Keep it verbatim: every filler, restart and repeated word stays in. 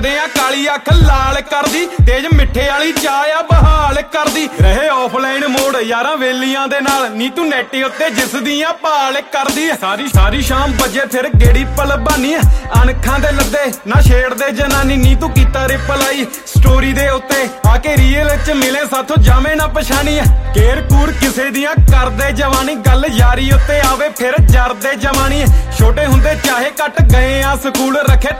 ਦੇਖਦੇ ਆ ਕਾਲੀ ਅੱਖ ਲਾਲ ਕਰਦੀ ਤੇਜ ਮਿੱਠੇ ਵਾਲੀ ਚਾਹ ਆ ਬਹਾਲ ਕਰਦੀ ਰਹੇ ਆਫਲਾਈਨ ਮੋੜ ਯਾਰਾਂ ਵੇਲੀਆਂ ਦੇ ਨਾਲ ਨੀ ਤੂੰ ਨੈਟ ਉੱਤੇ ਜਿਸ ਦੀਆਂ ਭਾਲ ਕਰਦੀ ਸਾਰੀ ਸਾਰੀ ਸ਼ਾਮ ਵੱਜੇ ਫਿਰ ਗੇੜੀ ਪਲਬਾਨੀ ਅਣਖਾਂ ਦੇ ਲੱਦੇ ਨਾ ਛੇੜਦੇ ਜਨਾਨੀ ਨੀ ਤੂੰ ਕੀਤਾ ਰਿਪਲਾਈ ਸਟੋਰੀ ਦੇ ਉੱਤੇ ਆ ਕੇ ਰੀਅਲ ਚ ਮਿਲੇ ਸਾਥੋਂ ਜਾਵੇਂ ਨਾ ਪਛਾਣੀ ਕੇਰ ਕੂਰ ਕਿਸੇ ਦੀਆਂ ਕਰਦੇ ਜਵਾਨੀ ਗੱਲ ਯਾਰੀ ਉੱਤੇ ਆਵੇ ਫਿਰ ਜਰਦੇ ਜਵਾਨੀ ਛੋਟੇ ਹੁੰਦੇ ਚਾਹੇ ਕੱਟ ਗਏ ਆ ਸਕੂਲ ਰੱਖੇ